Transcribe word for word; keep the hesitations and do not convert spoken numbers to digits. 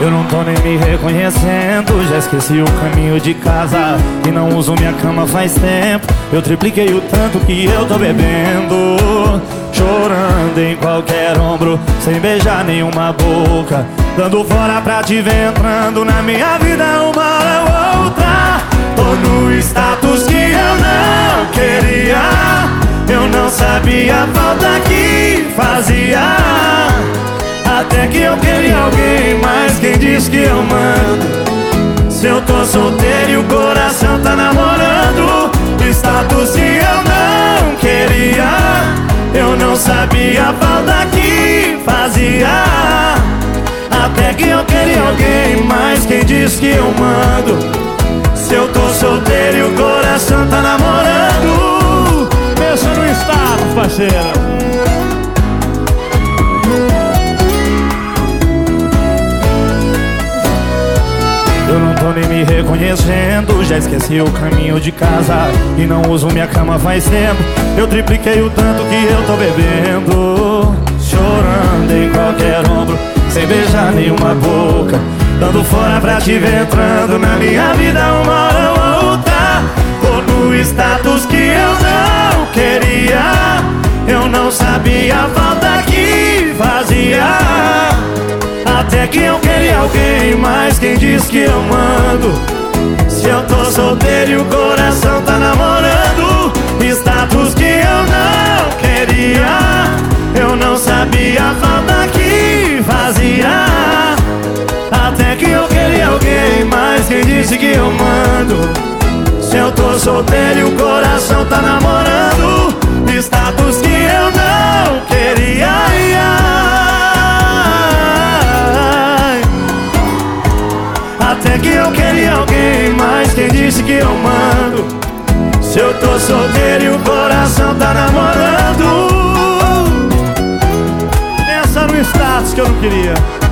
Eu não tô nem me reconhecendo, já esqueci o caminho de casa e não uso minha cama faz tempo. Eu tripliquei o tanto que eu tô bebendo, chorando em qualquer ombro, sem beijar nenhuma boca, dando fora pra te ver entrando na minha vida uma hora ou outra. Tô no status que eu não queria, eu não sabia a falta que fazia. Até que eu queria alguém, mas quem diz que eu mando? Se eu tô solteiro e o coração tá namorando. Status que eu não queria, eu não sabia a falta que fazia. Até que eu queria alguém, mas quem diz que eu mando? Se eu tô solteiro e o coração tá namorando. Pensa no status, parceiro. Eu não tô nem me reconhecendo, já esqueci o caminho de casa e não uso minha cama faz tempo. Eu tripliquei o tanto que eu tô bebendo, chorando em qualquer ombro, sem beijar nenhuma boca, dando fora pra te ver entrando na minha vida uma hora ou outra. Tô no status que eu não queria, eu não sabia a falta que fazia. Até que eu queria alguém, mas quem diz que eu mando? Se eu tô solteiro e o coração tá namorando. Status que eu não queria, eu não sabia a falta que fazia. Até que eu queria alguém, mas quem disse que eu mando? Se eu tô solteiro e o coração tá namorando. Status que eu não queria. Até que eu queria alguém, mas quem disse que eu mando? Se eu tô solteiro e o coração tá namorando. Pensa no status que eu não queria.